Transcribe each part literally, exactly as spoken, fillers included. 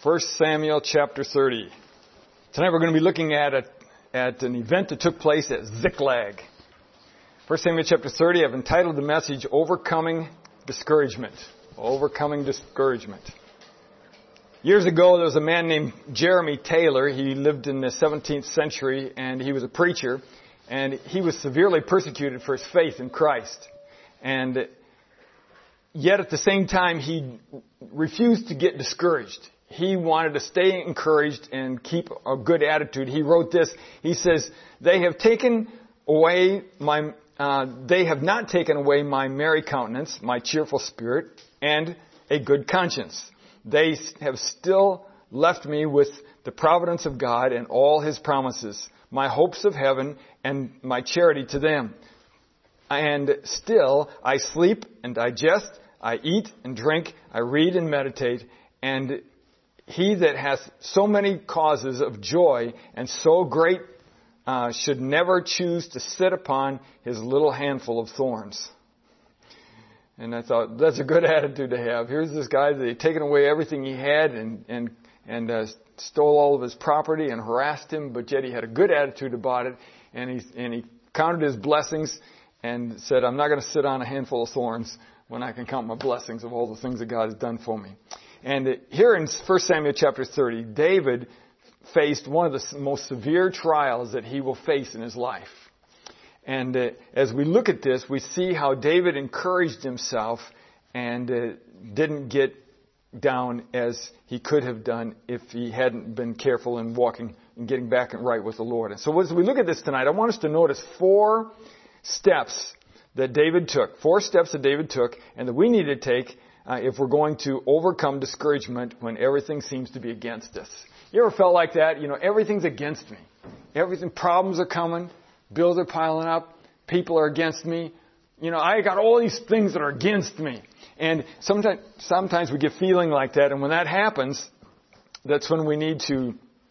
First Samuel chapter thirty. Tonight we're going to be looking at a, at an event that took place at Ziklag. First Samuel chapter thirty, I've entitled the message, Overcoming Discouragement. Overcoming Discouragement. Years ago, there was a man named Jeremy Taylor. He lived in the seventeenth century, and he was a preacher, and he was severely persecuted for his faith in Christ. And yet at the same time, he refused to get discouraged. He wanted to stay encouraged and keep a good attitude. He wrote this. He says, "They have taken away my, uh, they have not taken away my merry countenance, my cheerful spirit, and a good conscience. They have still left me with the providence of God and all His promises, my hopes of heaven and my charity to them. And still I sleep and digest, I eat and drink, I read and meditate, and he that hath so many causes of joy and so great uh, should never choose to sit upon his little handful of thorns." And I thought, that's a good attitude to have. Here's this guy that had taken away everything he had and and and uh, stole all of his property and harassed him, but yet he had a good attitude about it, and he and he counted his blessings and said, "I'm not going to sit on a handful of thorns when I can count my blessings of all the things that God has done for me." And here in First Samuel chapter thirty, David faced one of the most severe trials that he will face in his life. And uh, as we look at this, we see how David encouraged himself and uh, didn't get down as he could have done if he hadn't been careful in walking and getting back and right with the Lord. And so as we look at this tonight, I want us to notice four steps that David took, four steps that David took and that we need to take Uh, if we're going to overcome discouragement when everything seems to be against us. You ever felt like that? You know, everything's against me. Everything, problems are coming. Bills are piling up. People are against me. You know, I got all these things that are against me. And sometimes, sometimes we get feeling like that. And when that happens, that's when we need to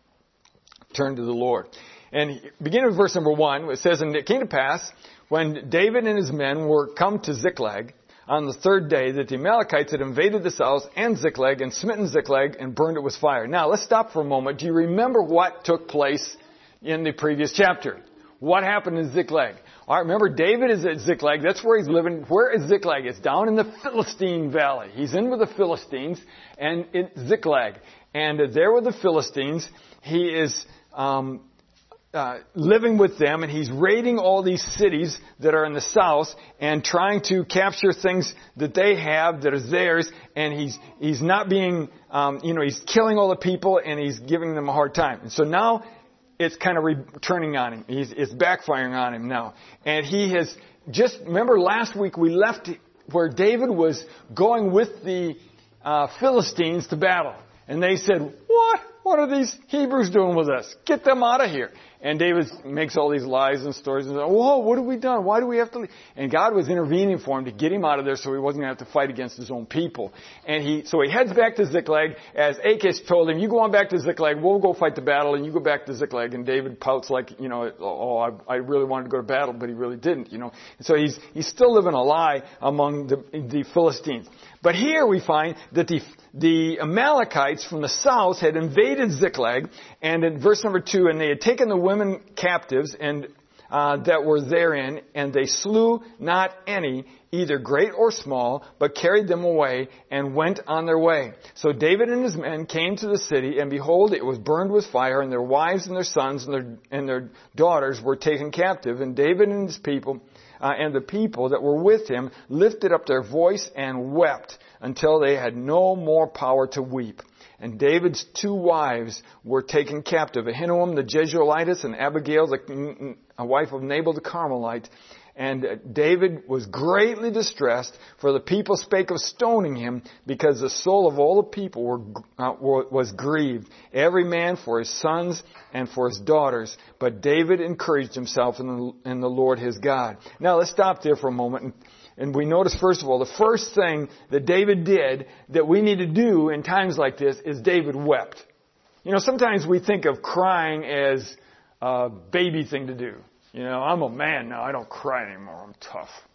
turn to the Lord. And beginning with verse number one, it says, "And it came to pass, when David and his men were come to Ziklag, on the third day, that the Amalekites had invaded the south and Ziklag and smitten Ziklag and burned it with fire." Now, let's stop for a moment. Do you remember what took place in the previous chapter? What happened in Ziklag? All right, remember, David is at Ziklag. That's where he's living. Where is Ziklag? It's down in the Philistine valley. He's in with the Philistines and it's Ziklag. And there with the Philistines, he is um Uh, living with them, and he's raiding all these cities that are in the south and trying to capture things that they have that is theirs, and he's he's not being, um, you know, he's killing all the people, and he's giving them a hard time. And so now it's kind of returning on him. He's, it's backfiring on him now. And he has just, remember last week we left where David was going with the uh, Philistines to battle. And they said, what? What are these Hebrews doing with us? Get them out of here. And David makes all these lies and stories and says, whoa, what have we done? Why do we have to leave? And God was intervening for him to get him out of there so he wasn't going to have to fight against his own people. And he, so he heads back to Ziklag as Achish told him, you go on back to Ziklag, we'll go fight the battle, and you go back to Ziklag. And David pouts like, you know, oh, I, I really wanted to go to battle, but he really didn't, you know. And so he's, he's still living a lie among the, the Philistines. But here we find that the, the Amalekites from the south had invaded Ziklag, and in verse number two, and they had taken the women captives and uh, that were therein, and they slew not any, either great or small, but carried them away and went on their way. So David and his men came to the city, and behold, it was burned with fire, and their wives and their sons and their, and their daughters were taken captive, and David and his people Uh, and the people that were with him lifted up their voice and wept until they had no more power to weep. And David's two wives were taken captive, Ahinoam the Jezreelitess and Abigail, the a wife of Nabal the Carmelite. And David was greatly distressed, for the people spake of stoning him, because the soul of all the people were, uh, was grieved, every man for his sons and for his daughters. But David encouraged himself in the, in the Lord his God. Now let's stop there for a moment. And, and we notice, first of all, the first thing that David did that we need to do in times like this is David wept. You know, sometimes we think of crying as a baby thing to do. You know, I'm a man now. I don't cry anymore. I'm tough.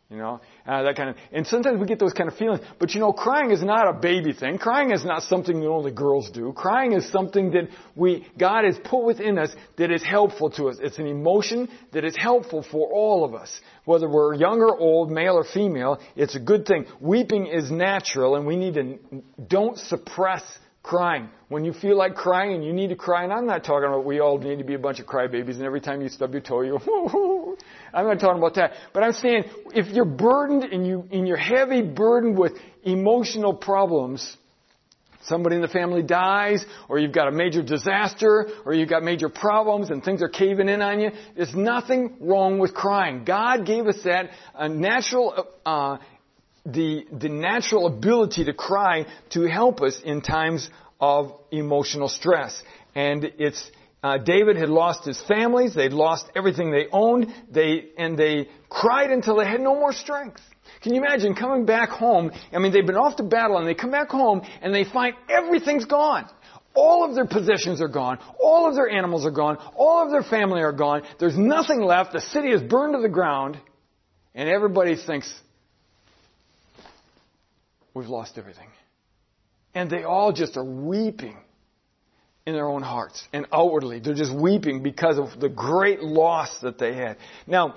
You know, uh, that kind of, and sometimes we get those kind of feelings. But you know, crying is not a baby thing. Crying is not something that only girls do. Crying is something that we, God has put within us that is helpful to us. It's an emotion that is helpful for all of us. Whether we're young or old, male or female, it's a good thing. Weeping is natural, and we need to, don't suppress crying. When you feel like crying and you need to cry, and I'm not talking about we all need to be a bunch of crybabies and every time you stub your toe, you I'm not talking about that. But I'm saying if you're burdened and, you, and you're heavy burdened with emotional problems, somebody in the family dies, or you've got a major disaster, or you've got major problems and things are caving in on you, there's nothing wrong with crying. God gave us that a natural uh the the natural ability to cry to help us in times of emotional stress. And it's uh, David had lost his families, they'd lost everything they owned, they and they cried until they had no more strength. Can you imagine coming back home? I mean, they've been off to battle and they come back home and they find everything's gone. All of their possessions are gone. All of their animals are gone. All of their family are gone. There's nothing left. The city is burned to the ground. And everybody thinks, we've lost everything. And they all just are weeping in their own hearts and outwardly. They're just weeping because of the great loss that they had. Now,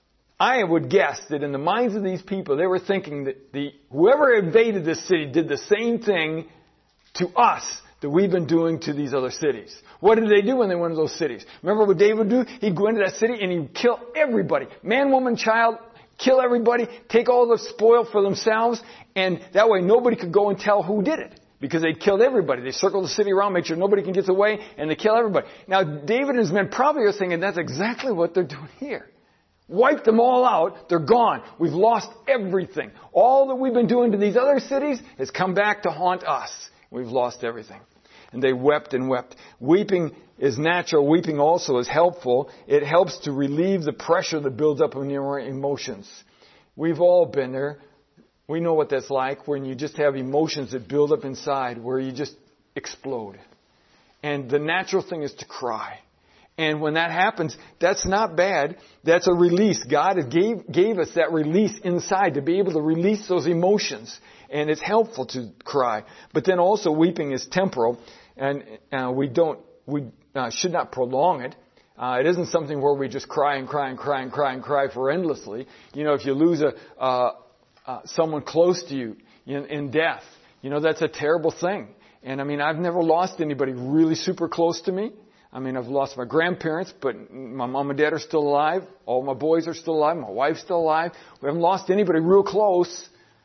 I would guess that in the minds of these people, they were thinking that the whoever invaded this city did the same thing to us that we've been doing to these other cities. What did they do when they went to those cities? Remember what David would do? He'd go into that city and he'd kill everybody. Man, woman, child, kill everybody, take all the spoil for themselves, and that way nobody could go and tell who did it. Because they killed everybody. They circled the city around, make sure nobody can get away, and they kill everybody. Now, David and his men probably are thinking that's exactly what they're doing here. Wipe them all out, they're gone. We've lost everything. All that we've been doing to these other cities has come back to haunt us. We've lost everything. And they wept and wept. Weeping is natural. Weeping also is helpful. It helps to relieve the pressure that builds up in your emotions. We've all been there. We know what that's like when you just have emotions that build up inside where you just explode. And the natural thing is to cry. And when that happens, that's not bad. That's a release. God gave, gave us that release inside to be able to release those emotions. And it's helpful to cry. But then also weeping is temporal. And uh, we don't, we uh, should not prolong it. Uh, it isn't something where we just cry and cry and cry and cry and cry for endlessly. You know, if you lose a uh, uh, someone close to you in, in death, you know, that's a terrible thing. And I mean, I've never lost anybody really super close to me. I mean, I've lost my grandparents, but my mom and dad are still alive. All my boys are still alive. My wife's still alive. We haven't lost anybody real close.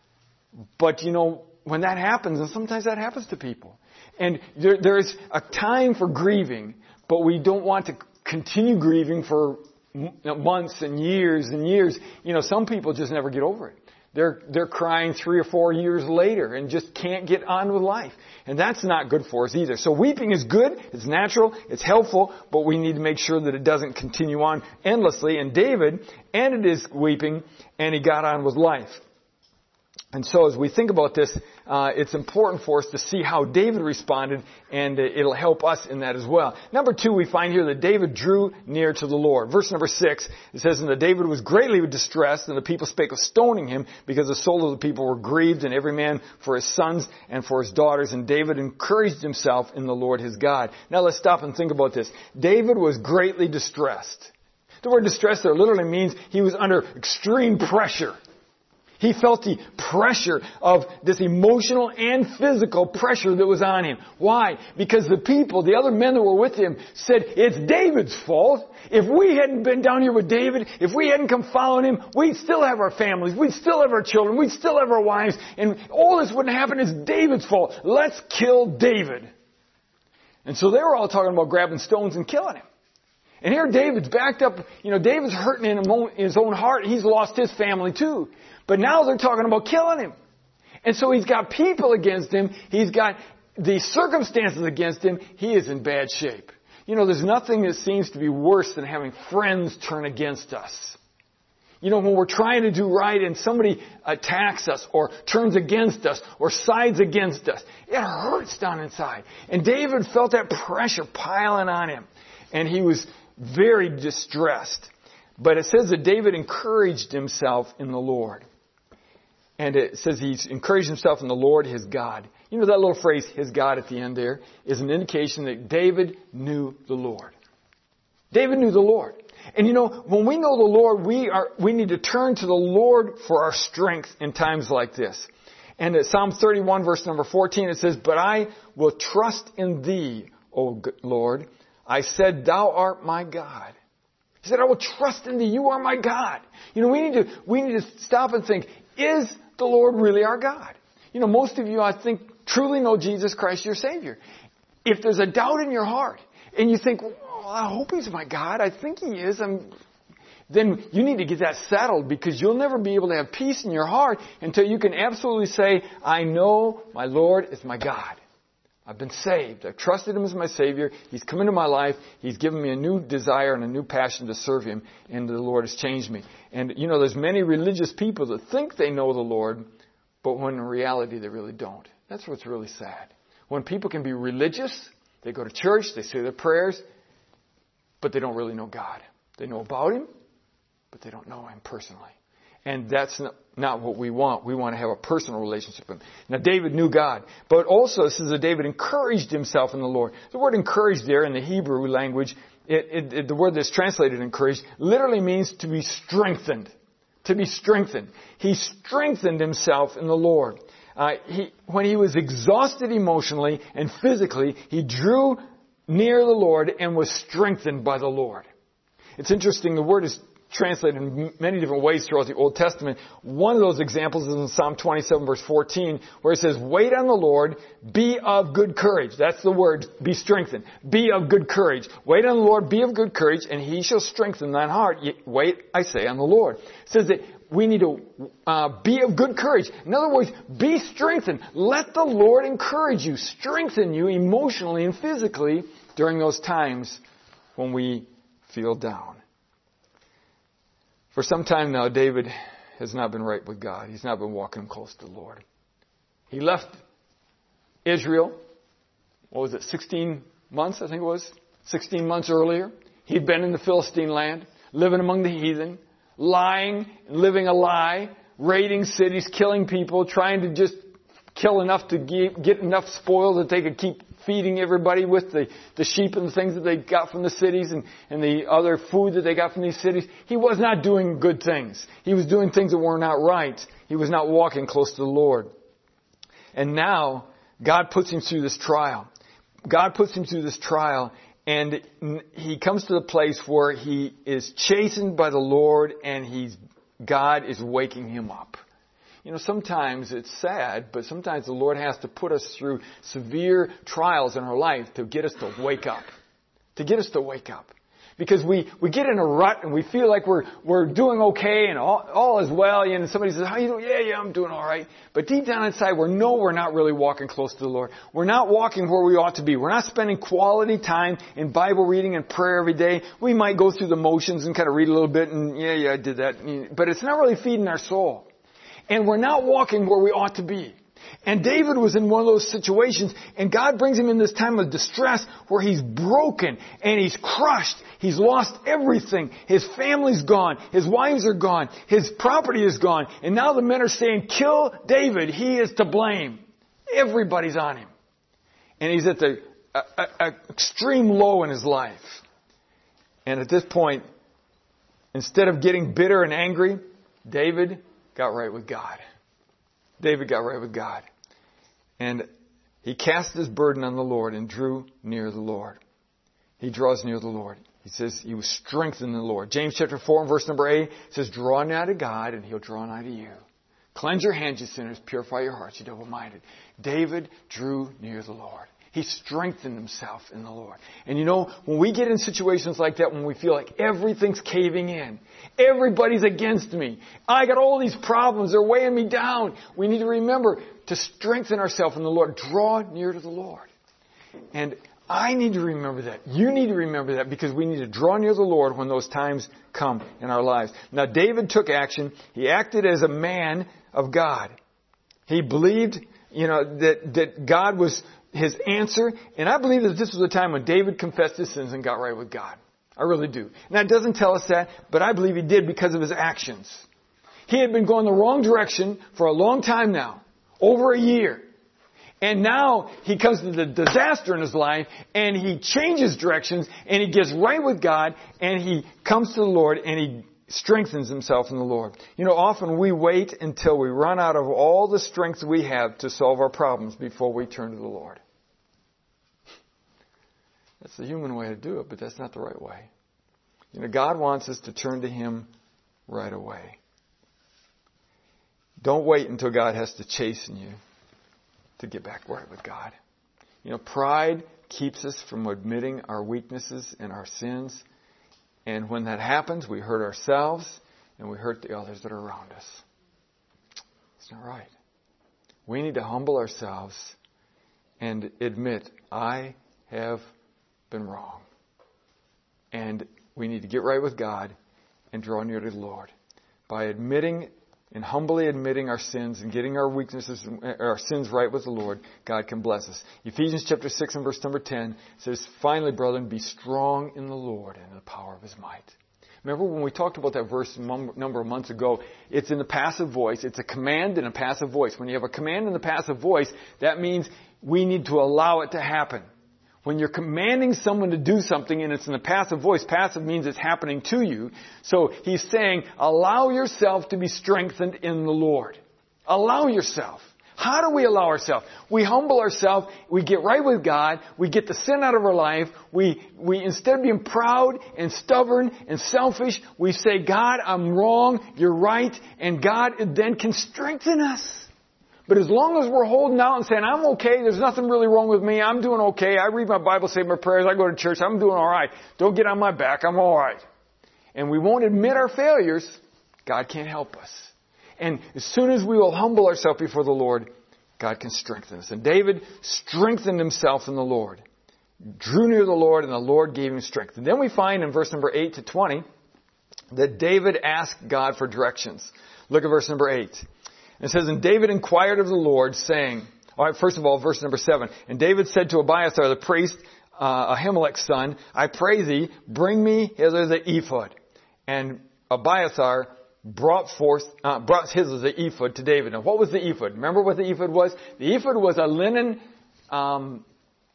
But, you know, when that happens, and sometimes that happens to people, and there, there's a time for grieving, but we don't want to continue grieving for months and years and years. You know, some people just never get over it. They're, they're crying three or four years later and just can't get on with life. And that's not good for us either. So weeping is good, it's natural, it's helpful, but we need to make sure that it doesn't continue on endlessly. And David ended his weeping and he got on with life. And so as we think about this, uh, it's important for us to see how David responded, and uh, it'll help us in that as well. Number two, we find here that David drew near to the Lord. Verse number six, it says, and that David was greatly distressed, and the people spake of stoning him, because the soul of the people were grieved, and every man for his sons and for his daughters. And David encouraged himself in the Lord his God. Now let's stop and think about this. David was greatly distressed. The word distressed there literally means he was under extreme pressure. He felt the pressure of this emotional and physical pressure that was on him. Why? Because the people, the other men that were with him, said, it's David's fault. If we hadn't been down here with David, if we hadn't come following him, we'd still have our families, we'd still have our children, we'd still have our wives, and all this wouldn't happen. It's David's fault. Let's kill David. And so they were all talking about grabbing stones and killing him. And here David's backed up, you know, David's hurting in his own heart. He's lost his family too. But now they're talking about killing him. And so he's got people against him. He's got the circumstances against him. He is in bad shape. You know, there's nothing that seems to be worse than having friends turn against us. You know, when we're trying to do right and somebody attacks us or turns against us or sides against us, it hurts down inside. And David felt that pressure piling on him. And he was very distressed. But it says that David encouraged himself in the Lord. And it says he encouraged himself in the Lord, his God. You know that little phrase, his God, at the end there, is an indication that David knew the Lord. David knew the Lord. And you know, when we know the Lord, we are, we need to turn to the Lord for our strength in times like this. And at Psalm thirty-one, verse number fourteen, it says, "But I will trust in thee, O Lord. I said, thou art my God." He said, I will trust in thee. You are my God. You know, we need to, we need to stop and think, is the Lord really our God? You know, most of you, I think, truly know Jesus Christ, your Savior. If there's a doubt in your heart, and you think, well, I hope He's my God, I think He is, I'm, then you need to get that settled, because you'll never be able to have peace in your heart until you can absolutely say, I know my Lord is my God. I've been saved. I've trusted Him as my Savior. He's come into my life. He's given me a new desire and a new passion to serve Him. And the Lord has changed me. And, you know, there's many religious people that think they know the Lord, but when in reality they really don't. That's what's really sad. When people can be religious, they go to church, they say their prayers, but they don't really know God. They know about Him, but they don't know Him personally. And that's not, not what we want. We want to have a personal relationship with Him. Now, David knew God. But also, it says that David encouraged himself in the Lord. The word encouraged there in the Hebrew language, it, it, it, the word that's translated encouraged, literally means to be strengthened. To be strengthened. He strengthened himself in the Lord. Uh, he, when he was exhausted emotionally and physically, he drew near the Lord and was strengthened by the Lord. It's interesting, the word is translated in many different ways throughout the Old Testament. One of those examples is in Psalm twenty-seven, verse fourteen, where it says, wait on the Lord, be of good courage. That's the word, be strengthened. Be of good courage. Wait on the Lord, be of good courage, and He shall strengthen thine heart. Wait, I say, on the Lord. It says that we need to uh, be of good courage. In other words, be strengthened. Let the Lord encourage you, strengthen you emotionally and physically during those times when we feel down. For some time now, David has not been right with God. He's not been walking close to the Lord. He left Israel, what was it, sixteen months, I think it was? sixteen months earlier. He'd been in the Philistine land, living among the heathen, lying, living a lie, raiding cities, killing people, trying to just kill enough to get enough spoil that they could keep feeding everybody with the, the sheep and the things that they got from the cities and, and the other food that they got from these cities. He was not doing good things. He was doing things that were not right. He was not walking close to the Lord. And now, God puts him through this trial. God puts him through this trial, and he comes to the place where he is chastened by the Lord, and he's, God is waking him up. You know, sometimes it's sad, but sometimes the Lord has to put us through severe trials in our life to get us to wake up. To get us to wake up. Because we, we get in a rut and we feel like we're, we're doing okay and all, all is well. And somebody says, how you doing? Yeah, yeah, I'm doing all right. But deep down inside, we know we're not really walking close to the Lord. We're not walking where we ought to be. We're not spending quality time in Bible reading and prayer every day. We might go through the motions and kind of read a little bit and yeah, yeah, I did that. But it's not really feeding our soul. And we're not walking where we ought to be. And David was in one of those situations, and God brings him in this time of distress where he's broken and he's crushed. He's lost everything. His family's gone. His wives are gone. His property is gone. And now the men are saying, kill David. He is to blame. Everybody's on him. And he's at the uh, uh, extreme low in his life. And at this point, instead of getting bitter and angry, David got right with God. David got right with God. And he cast his burden on the Lord and drew near the Lord. He draws near the Lord. He says he was strengthened in the Lord. James chapter four and verse number eight says, draw nigh to God and He'll draw nigh to you. Cleanse your hands, you sinners. Purify your hearts, you double-minded. David drew near the Lord. He strengthened himself in the Lord. And you know, when we get in situations like that, when we feel like everything's caving in, everybody's against me, I got all these problems, they're weighing me down, we need to remember to strengthen ourselves in the Lord. Draw near to the Lord. And I need to remember that. You need to remember that, because we need to draw near the Lord when those times come in our lives. Now, David took action. He acted as a man of God. He believed, you know, that, that God was his answer. And I believe that this was a time when David confessed his sins and got right with God. I really do. Now, it doesn't tell us that, but I believe he did because of his actions. He had been going the wrong direction for a long time now, over a year. And now he comes to the disaster in his life, and he changes directions, and he gets right with God, and he comes to the Lord, and he strengthens himself in the Lord. You know, often we wait until we run out of all the strength we have to solve our problems before we turn to the Lord. That's the human way to do it, but that's not the right way. You know, God wants us to turn to Him right away. Don't wait until God has to chasten you to get back right with God. You know, pride keeps us from admitting our weaknesses and our sins. And when that happens, we hurt ourselves and we hurt the others that are around us. It's not right. We need to humble ourselves and admit, I have been wrong. And we need to get right with God and draw near to the Lord. By admitting and humbly admitting our sins and getting our weaknesses, our sins right with the Lord, God can bless us. Ephesians chapter six and verse number ten says, finally, brethren, be strong in the Lord and in the power of His might. Remember when we talked about that verse a number of months ago? It's in the passive voice. It's a command in a passive voice. When you have a command in the passive voice, that means we need to allow it to happen. When you're commanding someone to do something and it's in a passive voice, passive means it's happening to you. So he's saying, allow yourself to be strengthened in the Lord. Allow yourself. How do we allow ourselves? We humble ourselves. We get right with God. We get the sin out of our life. We, we, instead of being proud and stubborn and selfish, we say, God, I'm wrong. You're right. And God then can strengthen us. But as long as we're holding out and saying, I'm okay, there's nothing really wrong with me, I'm doing okay, I read my Bible, say my prayers, I go to church, I'm doing all right. Don't get on my back, I'm all right. And we won't admit our failures, God can't help us. And as soon as we will humble ourselves before the Lord, God can strengthen us. And David strengthened himself in the Lord, drew near the Lord, and the Lord gave him strength. And then we find in verse number eight to twenty that David asked God for directions. Look at verse number eight. It says, and David inquired of the Lord, saying, all right, first of all, verse number seven. And David said to Abiathar, the priest, uh, Ahimelech's son, I pray thee, bring me hither the ephod. And Abiathar brought forth, uh, brought his the ephod to David. Now, what was the ephod? Remember what the ephod was? The ephod was a linen, um,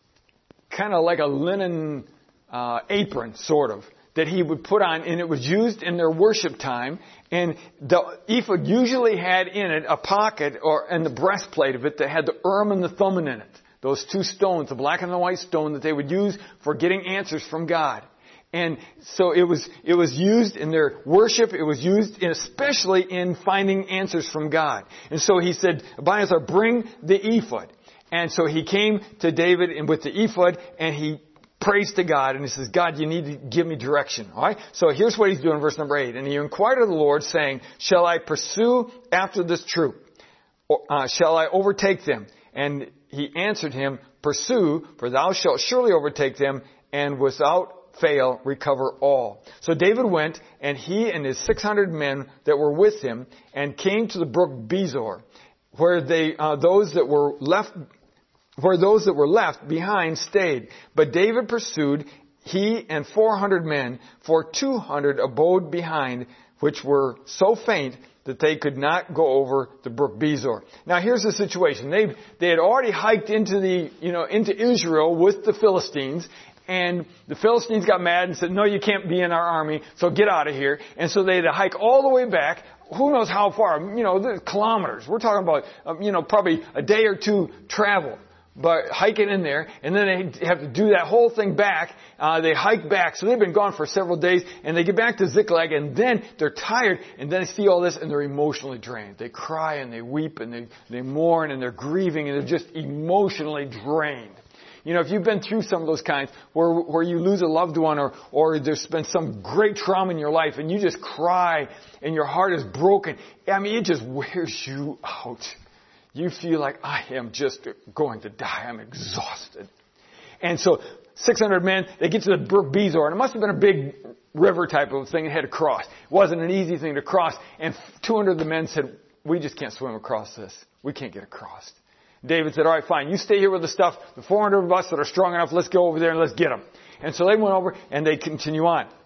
kind of like a linen uh, apron, sort of, that he would put on, and it was used in their worship time. And the ephod usually had in it a pocket, or in the breastplate of it, that had the Urim and the Thummim in it. Those two stones, the black and the white stone, that they would use for getting answers from God. And so it was, it was used in their worship. It was used in, especially in finding answers from God. And so he said, Abiathar, bring the ephod. And so he came to David and with the ephod, and he prays to God, and he says, God, you need to give me direction. All right? So here's what he's doing in verse number eight. And he inquired of the Lord, saying, shall I pursue after this troop? Or, uh, shall I overtake them? And he answered him, pursue, for thou shalt surely overtake them, and without fail recover all. So David went, and he and his six hundred men that were with him, and came to the brook Bezor, where they, uh, those that were left where those that were left behind stayed. But David pursued, he and four hundred men, for two hundred abode behind, which were so faint that they could not go over the brook Bezor. Now here's the situation. They they had already hiked into the, you know, into Israel with the Philistines, and the Philistines got mad and said, no, you can't be in our army, so get out of here. And so they had to hike all the way back. Who knows how far? You know, kilometers. We're talking about, um, you know, probably a day or two travel. But hiking in there, and then they have to do that whole thing back. Uh, they hike back, so they've been gone for several days, and they get back to Ziklag, and then they're tired, and then they see all this, and they're emotionally drained. They cry, and they weep, and they, they mourn, and they're grieving, and they're just emotionally drained. You know, if you've been through some of those kinds, where where you lose a loved one, or or there's been some great trauma in your life, and you just cry, and your heart is broken, I mean, it just wears you out. You feel like, I am just going to die. I'm exhausted. And so, six hundred men, they get to the brook Bezor, and it must have been a big river type of thing they had to cross. It wasn't an easy thing to cross. And two hundred of the men said, we just can't swim across this. We can't get across. David said, all right, fine. You stay here with the stuff. The four hundred of us that are strong enough, let's go over there and let's get them. And so they went over, and they continue on.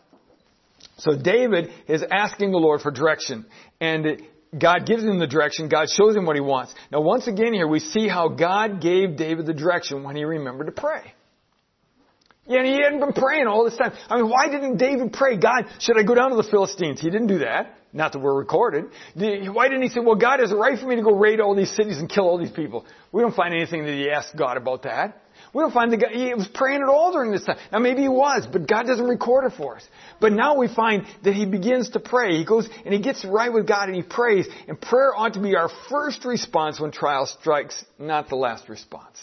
So David is asking the Lord for direction. And God gives him the direction. God shows him what he wants. Now once again here we see how God gave David the direction when he remembered to pray. Yeah, and he hadn't been praying all this time. I mean, why didn't David pray, God, should I go down to the Philistines? He didn't do that. Not that we're recorded. Why didn't he say, well, God, is it right for me to go raid all these cities and kill all these people? We don't find anything that he asked God about that. We don't find that God, he was praying at all during this time. Now maybe he was, but God doesn't record it for us. But now we find that he begins to pray. He goes and he gets right with God and he prays. And prayer ought to be our first response when trial strikes, not the last response.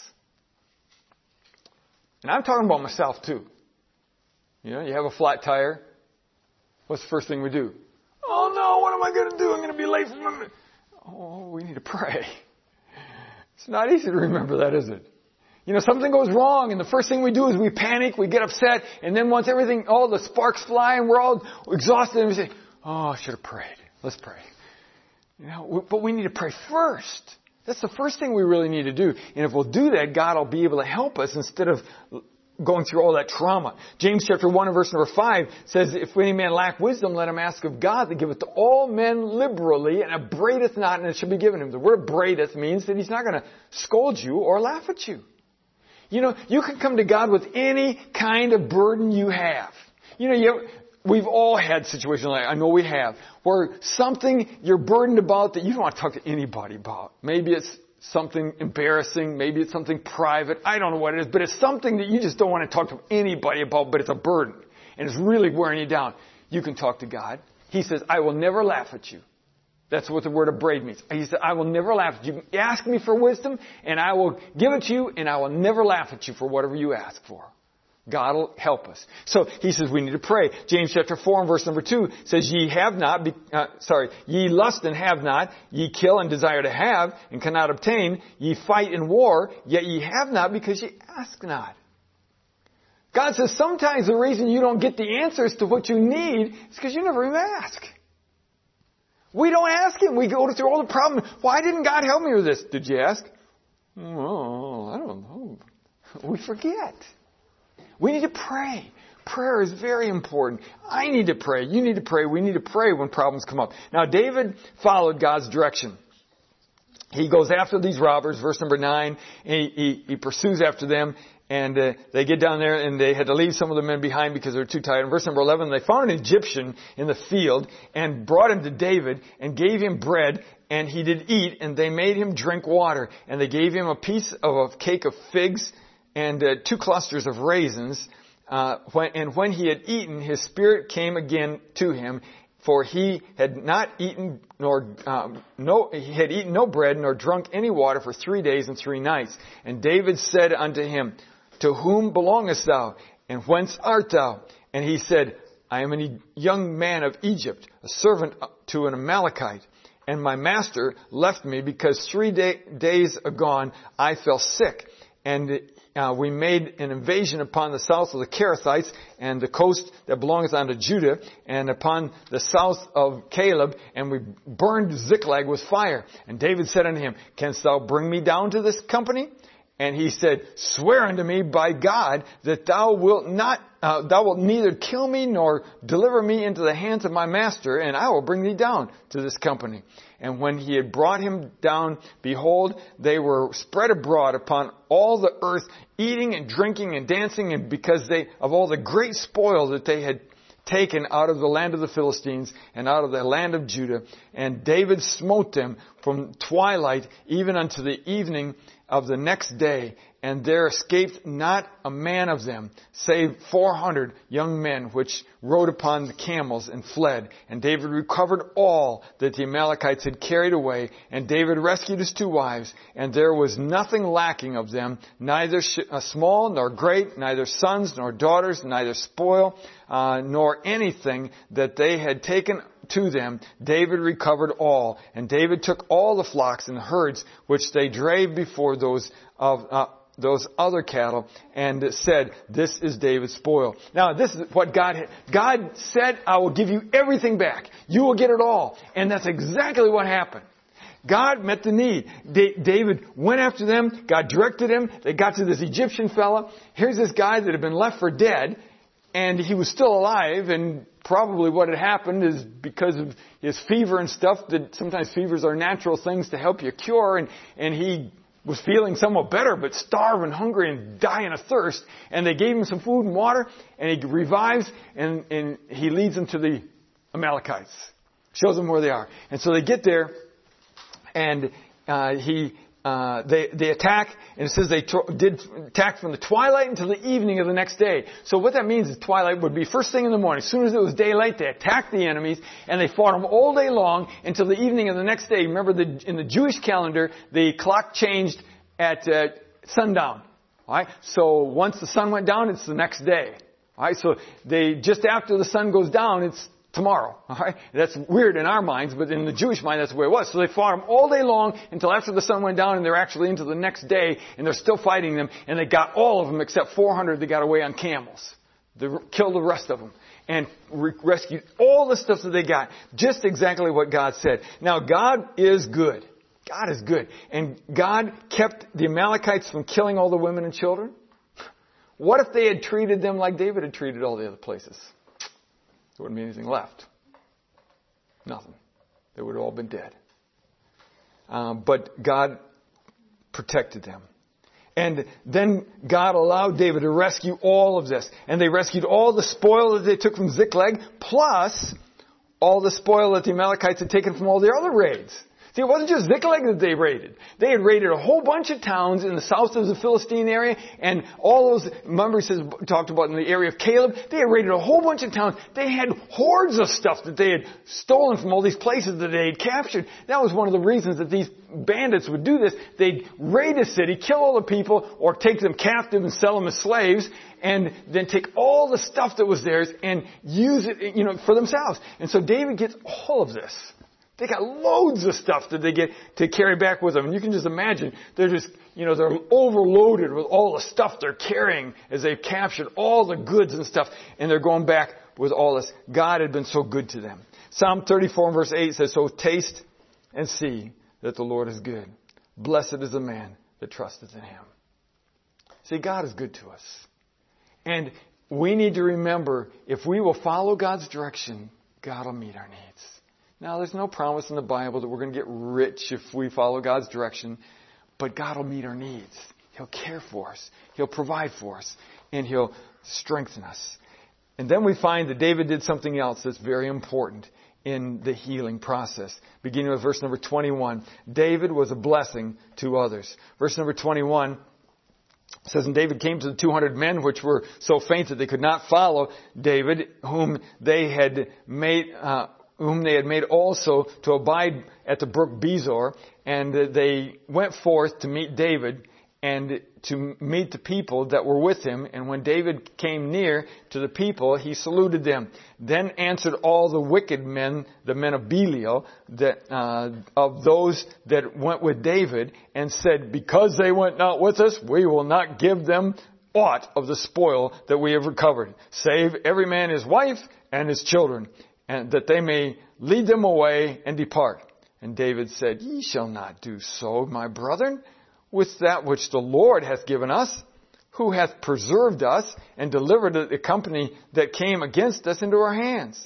And I'm talking about myself too. You know, you have a flat tire. What's the first thing we do? Oh no, what am I going to do? I'm going to be late for my... Oh, we need to pray. It's not easy to remember that, is it? You know, something goes wrong and the first thing we do is we panic, we get upset, and then once everything, all the sparks fly and we're all exhausted and we say, oh, I should have prayed. Let's pray. You know, but we need to pray first. That's the first thing we really need to do. And if we'll do that, God will be able to help us instead of going through all that trauma. James chapter one and verse number five says, if any man lack wisdom, let him ask of God that giveth to all men liberally and upbraideth not, and it shall be given him. The word upbraideth means that he's not going to scold you or laugh at you. You know, you can come to God with any kind of burden you have. You know, you, we've all had situations like, I know we have, where something you're burdened about that you don't want to talk to anybody about. Maybe it's something embarrassing, maybe it's something private, I don't know what it is, but it's something that you just don't want to talk to anybody about, but it's a burden, and it's really wearing you down. You can talk to God. He says, I will never laugh at you. That's what the word upbraid means. He said, I will never laugh at you. Ask me for wisdom, and I will give it to you, and I will never laugh at you for whatever you ask for. God will help us. So he says we need to pray. James chapter four and verse number two says, ye have not, be, uh, sorry, ye lust and have not, ye kill and desire to have and cannot obtain, ye fight in war, yet ye have not because ye ask not. God says sometimes the reason you don't get the answers to what you need is because you never even ask. We don't ask him. We go through all the problems. Why didn't God help me with this? Did you ask? Oh, I don't know. We forget. We need to pray. Prayer is very important. I need to pray. You need to pray. We need to pray when problems come up. Now, David followed God's direction. He goes after these robbers, verse number nine. He, he, he pursues after them. And uh, they get down there and they had to leave some of the men behind because they're too tired. In verse number eleven, they found an Egyptian in the field and brought him to David and gave him bread, and he did eat, and they made him drink water. And they gave him a piece of a cake of figs and uh, two clusters of raisins. Uh, when, and when he had eaten, his spirit came again to him, for he had not eaten nor um, no he had eaten no bread nor drunk any water for three days and three nights. And David said unto him, to whom belongest thou, and whence art thou? And he said, I am a young man of Egypt, a servant to an Amalekite. And my master left me because three day, days agone I fell sick. And uh, we made an invasion upon the south of the Kerethites and the coast that belongeth unto Judah, and upon the south of Caleb, and we burned Ziklag with fire. And David said unto him, canst thou bring me down to this company? And he said, swear unto me by God that thou wilt not, uh, thou wilt neither kill me nor deliver me into the hands of my master, and I will bring thee down to this company. And when he had brought him down, behold, they were spread abroad upon all the earth, eating and drinking and dancing, and because they, of all the great spoil that they had taken out of the land of the Philistines and out of the land of Judah. And David smote them from twilight even unto the evening of the next day, and there escaped not a man of them, save four hundred young men which rode upon the camels and fled. And David recovered all that the Amalekites had carried away, and David rescued his two wives, and there was nothing lacking of them, neither sh- uh, small nor great, neither sons nor daughters, neither spoil, uh, nor anything that they had taken to them. David recovered all, and David took all the flocks and herds which they drave before those of uh, those other cattle, and said, this is David's spoil. Now, this is what God had. God said, I will give you everything back. You will get it all. And that's exactly what happened. God met the need. Da- David went after them. God directed him. They got to this Egyptian fella. Here's this guy that had been left for dead. and he was still alive, and probably what had happened is because of his fever and stuff, that sometimes fevers are natural things to help you cure, and, and he was feeling somewhat better, but starving, hungry, and dying of thirst. And they gave him some food and water, and he revives, and, and he leads them to the Amalekites. Shows them where they are. And so they get there, and uh, he... Uh, they, they attack, and it says they tr- did attack from the twilight until the evening of the next day. So what that means is twilight would be first thing in the morning. As soon as it was daylight, they attacked the enemies, and they fought them all day long until the evening of the next day. Remember, the, in the Jewish calendar, the clock changed at uh, sundown. All right? So once the sun went down, it's the next day. All right? So they just after the sun goes down, it's tomorrow. All right? That's weird in our minds, but in the Jewish mind, that's the way it was. So they fought them all day long until after the sun went down, and they're actually into the next day, and they're still fighting them, and they got all of them except four hundred that got away on camels. They killed the rest of them and re- rescued all the stuff that they got. Just exactly what God said. Now, God is good. God is good. And God kept the Amalekites from killing all the women and children. What if they had treated them like David had treated all the other places? There wouldn't be anything left. Nothing. They would have all been dead. Um, but God protected them. And then God allowed David to rescue all of this. And they rescued all the spoil that they took from Ziklag, plus all the spoil that the Amalekites had taken from all their other raids. See, it wasn't just Ziklag that they raided. They had raided a whole bunch of towns in the south of the Philistine area, and all those, remember he says, talked about in the area of Caleb, they had raided a whole bunch of towns. They had hordes of stuff that they had stolen from all these places that they had captured. That was one of the reasons that these bandits would do this. They'd raid a city, kill all the people, or take them captive and sell them as slaves, and then take all the stuff that was theirs and use it, you know, for themselves. And so David gets all of this. They got loads of stuff that they get to carry back with them. And you can just imagine, they're just, you know, they're overloaded with all the stuff they're carrying as they've captured all the goods and stuff. And they're going back with all this. God had been so good to them. Psalm thirty-four and verse eight says, so taste and see that the Lord is good. Blessed is the man that trusteth in him. See, God is good to us. And we need to remember, if we will follow God's direction, God will meet our needs. Now, there's no promise in the Bible that we're going to get rich if we follow God's direction, but God will meet our needs. He'll care for us. He'll provide for us, and He'll strengthen us. And then we find that David did something else that's very important in the healing process. Beginning with verse number twenty-one, David was a blessing to others. Verse number twenty-one says, and David came to the two hundred men which were so faint that they could not follow David, whom they had made... Uh, whom they had made also to abide at the brook Bezor, and they went forth to meet David and to meet the people that were with him. And when David came near to the people, he saluted them. Then answered all the wicked men, the men of Belial, that uh, of those that went with David, and said, because they went not with us, we will not give them aught of the spoil that we have recovered, save every man his wife and his children, and that they may lead them away and depart. And David said, ye shall not do so, my brethren, with that which the Lord hath given us, who hath preserved us and delivered the company that came against us into our hands.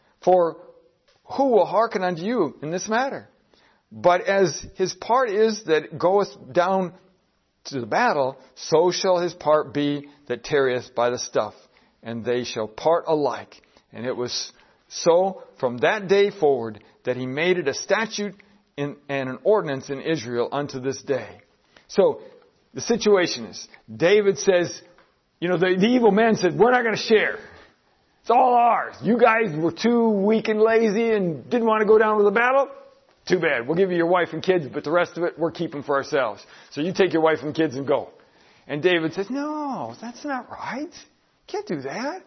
For who will hearken unto you in this matter? But as his part is that goeth down to the battle, so shall his part be that tarrieth by the stuff, and they shall part alike. And it was so from that day forward that he made it a statute in, and an ordinance in Israel unto this day. So the situation is, David says, you know, the, the evil man said, we're not going to share. It's all ours. You guys were too weak and lazy and didn't want to go down to the battle. Too bad. We'll give you your wife and kids, but the rest of it we're keeping for ourselves. So you take your wife and kids and go. And David says, no, that's not right. Can't do that.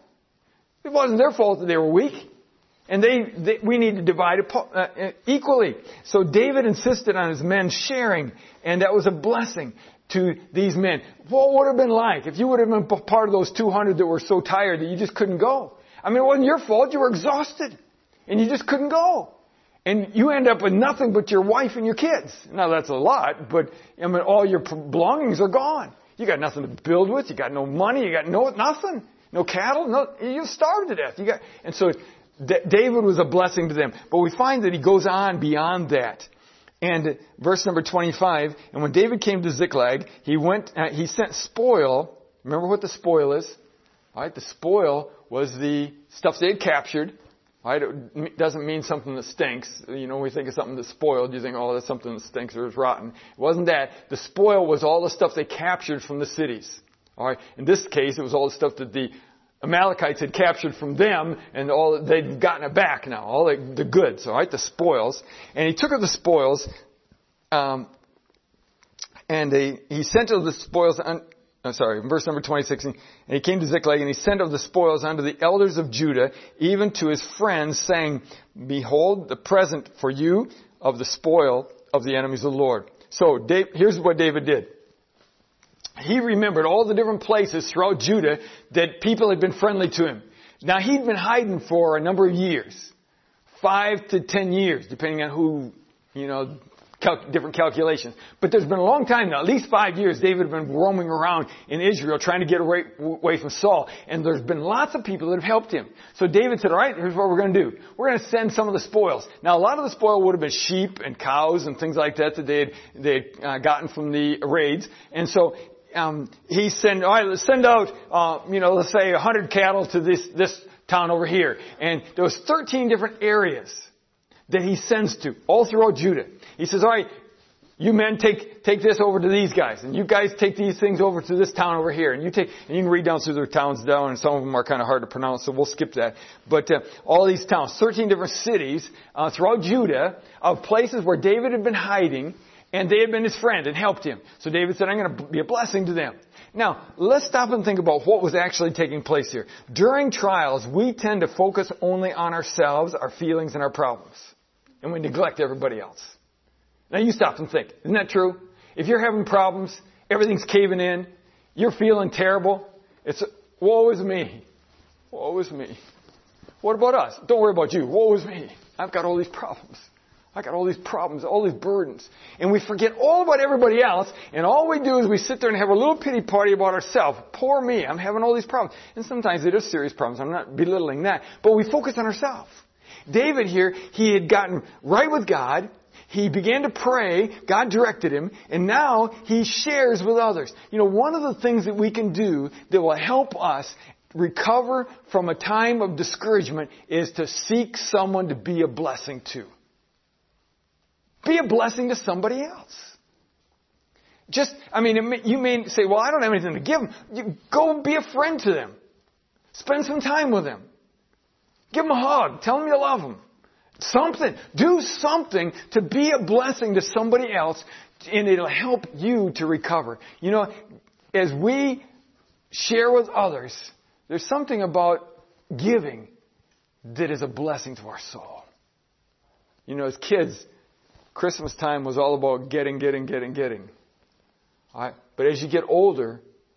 It wasn't their fault that they were weak. And they, they we need to divide it uh, equally. So David insisted on his men sharing, and that was a blessing to these men. What would it have been like if you would have been part of those two hundred that were so tired that you just couldn't go? I mean, it wasn't your fault. You were exhausted, and you just couldn't go. And you end up with nothing but your wife and your kids. Now, that's a lot, but I mean, all your belongings are gone. You got nothing to build with. You got no money. You got no nothing. No cattle? No, you starved to death. You got, and so D- David was a blessing to them. But we find that he goes on beyond that. And verse number twenty-five, and when David came to Ziklag, he went, uh, he sent spoil. Remember what the spoil is? All right, the spoil was the stuff they had captured. All right, it doesn't mean something that stinks. You know, when we think of something that's spoiled, you think, oh, that's something that stinks or is rotten. It wasn't that. The spoil was all the stuff they captured from the cities. All right, in this case, it was all the stuff that the Amalekites had captured from them, and all they'd gotten it back now, all the, the goods, all right, the spoils. And he took of the spoils, um, and they, he sent of the spoils. Un, I'm sorry, verse number twenty-six. And he came to Ziklag, and he sent of the spoils unto the elders of Judah, even to his friends, saying, "Behold, the present for you of the spoil of the enemies of the Lord." So Dave, here's what David did. He remembered all the different places throughout Judah that people had been friendly to him. Now, he'd been hiding for a number of years. Five to ten years, depending on who, you know, cal- different calculations. But there's been a long time now, at least five years, David had been roaming around in Israel trying to get away, away from Saul. And there's been lots of people that have helped him. So David said, all right, here's what we're going to do. We're going to send some of the spoils. Now, a lot of the spoil would have been sheep and cows and things like that that they had, they had uh, gotten from the raids. And so Um, he sent, all right, let's send out, uh, you know, let's say a hundred cattle to this, this town over here. And there was thirteen different areas that he sends to all throughout Judah. He says, all right, you men take, take this over to these guys. And you guys take these things over to this town over here. And you take, and you can read down through their towns down, and some of them are kind of hard to pronounce, so we'll skip that. But, uh, all these towns, thirteen different cities, uh, throughout Judah, of places where David had been hiding. And they had been his friend and helped him. So David said, I'm going to be a blessing to them. Now, let's stop and think about what was actually taking place here. During trials, we tend to focus only on ourselves, our feelings, and our problems. And we neglect everybody else. Now, you stop and think. Isn't that true? If you're having problems, everything's caving in, you're feeling terrible, it's, woe is me. Woe is me. What about us? Don't worry about you. Woe is me. I've got all these problems. I got all these problems, all these burdens. And we forget all about everybody else, and all we do is we sit there and have a little pity party about ourselves. Poor me, I'm having all these problems. And sometimes it is serious problems. I'm not belittling that. But we focus on ourselves. David here, he had gotten right with God. He began to pray. God directed him. And now he shares with others. You know, one of the things that we can do that will help us recover from a time of discouragement is to seek someone to be a blessing to. Be a blessing to somebody else. Just, I mean, it may, you may say, well, I don't have anything to give them. You go be a friend to them. Spend some time with them. Give them a hug. Tell them you love them. Something. Do something to be a blessing to somebody else, and it'll help you to recover. You know, as we share with others, there's something about giving that is a blessing to our soul. You know, as kids, Christmas time was all about getting, getting, getting, getting. All right? But as you get older,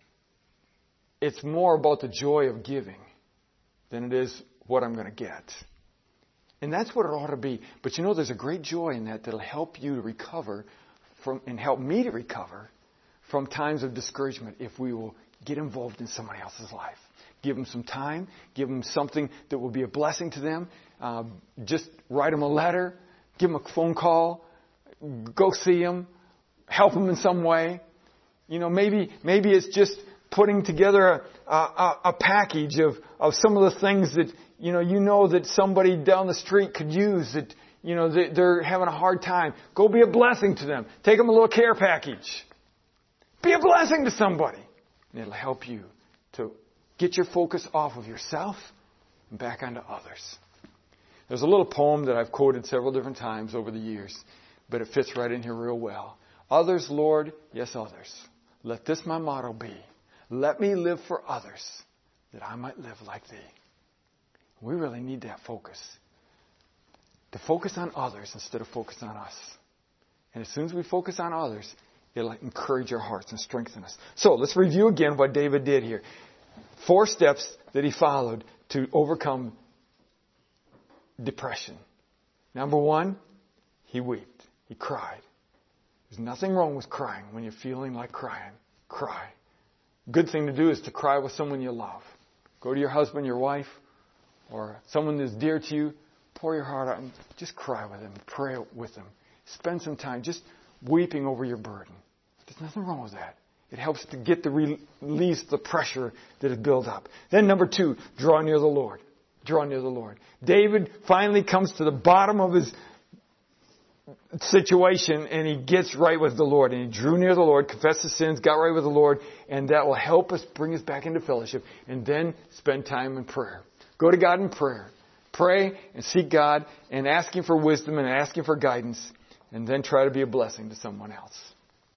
it's more about the joy of giving than it is what I'm going to get. And that's what it ought to be. But you know, there's a great joy in that that'll help you to recover from, and help me to recover from times of discouragement if we will get involved in somebody else's life. Give them some time. Give them something that will be a blessing to them. Uh, just write them a letter. Give them a phone call. Go see them. Help them in some way. You know, maybe maybe it's just putting together a, a, a package of, of some of the things that, you know, you know that somebody down the street could use that, you know, they, they're having a hard time. Go be a blessing to them. Take them a little care package. Be a blessing to somebody. And it'll help you to get your focus off of yourself and back onto others. There's a little poem that I've quoted several different times over the years, but it fits right in here real well. Others, Lord, yes, others. Let this my motto be. Let me live for others, that I might live like thee. We really need that focus. To focus on others instead of focus on us. And as soon as we focus on others, it'll encourage our hearts and strengthen us. So let's review again what David did here. Four steps that he followed to overcome depression. Number one, he wept. He cried. There's nothing wrong with crying when you're feeling like crying. Cry. Good thing to do is to cry with someone you love. Go to your husband, your wife, or someone that's dear to you. Pour your heart out and just cry with them. Pray with them. Spend some time just weeping over your burden. There's nothing wrong with that. It helps to get the release the pressure that is built up. Then number two, draw near the Lord. Draw near the Lord. David finally comes to the bottom of his situation and he gets right with the Lord. And he drew near the Lord, confessed his sins, got right with the Lord, and that will help us bring us back into fellowship. And then spend time in prayer. Go to God in prayer. Pray and seek God and ask Him for wisdom and ask Him for guidance. And then try to be a blessing to someone else.